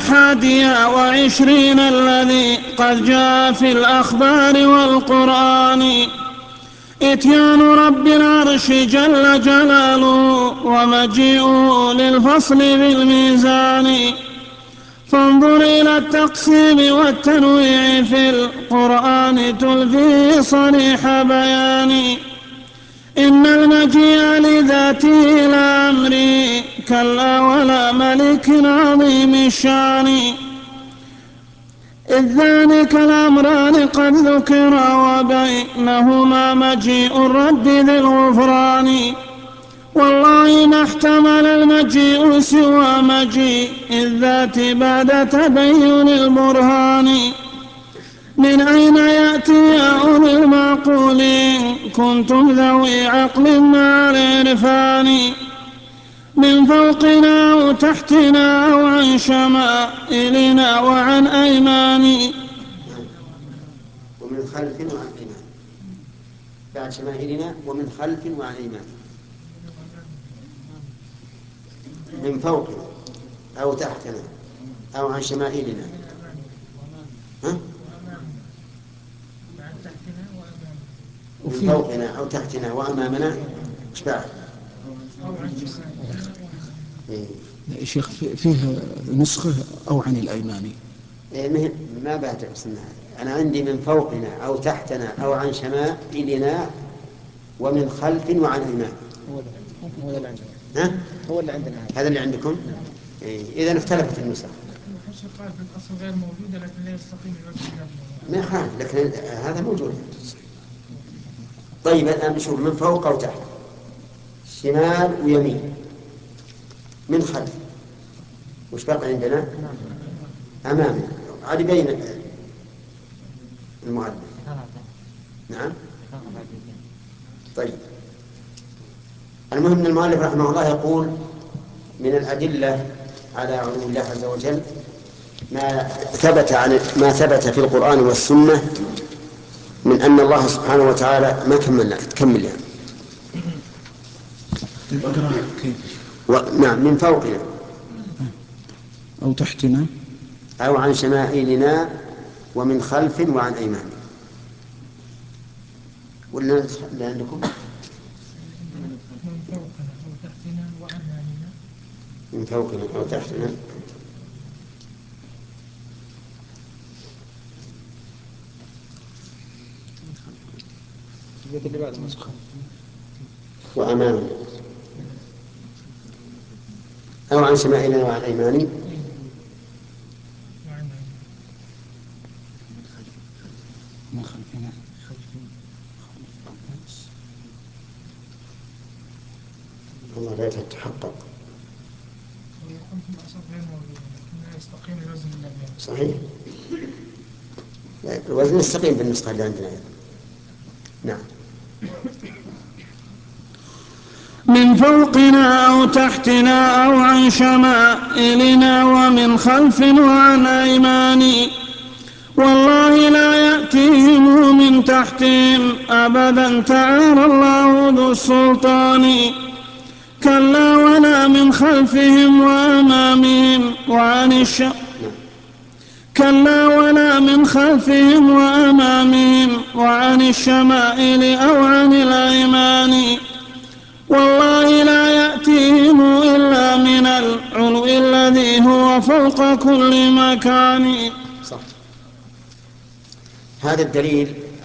21 الذي قد جاء في الأخبار والقرآن. إتيان رب العرش جل جلاله ومجيئه للفصل بالميزان. فانظر إلى التقسيم والتنويع في القرآن تلفي صريح بيان. إن المجيء لذاته لا أمري كلا ولا ملك عظيم الشان. إذ ذلك الأمران قد ذكرا وبينهما مجيء الرب ذي الغفران. والله ما احتمل المجيء سوى مجيء الذات بعد تبين البرهان. من أين يأتي يا أولي المعقول إن كنتم ذوي عقل مع العرفان؟ من فوقنا أو تحتنا أو عن شمائلنا وعن أيمان. ومن خلف وعن أيمان. بعد شمائلنا ومن خلف وعن أيمان. من فوقنا أو تحتنا أو عن شمائلنا. من فوقنا أو تحتنا وأمامنا. إيش بعد؟ يا شيخ فيه نسخة أو عن الأيمان. ما بعد أنا عندي من فوقنا أو تحتنا أو عن شمائلنا ومن خلف وعن أيمان. هو اللي عندنا. هو اللي عندنا. هذا اللي عندكم. إذا اختلفت النسخ. قال في الأصل غير موجودة لكن لا يستقيم ما يخالف لكن هذا موجود. طيب الآن نشوف من فوق أو تحت، شمال ويمين، من خلف، وش بقى عندنا؟ أمامنا. عاد بين المؤلف. نعم. طيب المهم المؤلف رحمه الله يقول من الأدلة على علو الله عز وجل ما ثبت في القرآن والسنة من أن الله سبحانه وتعالى ما تكمل يعني. نعم. من فوقنا أو تحتنا أو عن شمائلنا ومن خلف وعن أيمان. ولا اللي عندكم من فوقنا أو تحتنا وأمامنا أو عن شمائلنا وعن أيمان. من خلفنا والله لا تتحقق. صحيح. الوزن يستقيم بالنسخة اللي عندنا. نعم. من فوقنا أو تحتنا أو عن شمائلنا ومن خلف وعن أيمان. والله لا يأتيهم من تحتهم أبدا تعالى الله ذو السلطان. كلا ولا من خلفهم وأمامهم وعن كلا ولا من خلفهم وأمامهم وعن الشمائل أو عن الأيمان. والله لا يأتيهم إلا من العلو الذي هو فوق كل مكان. صح. هذا الدليل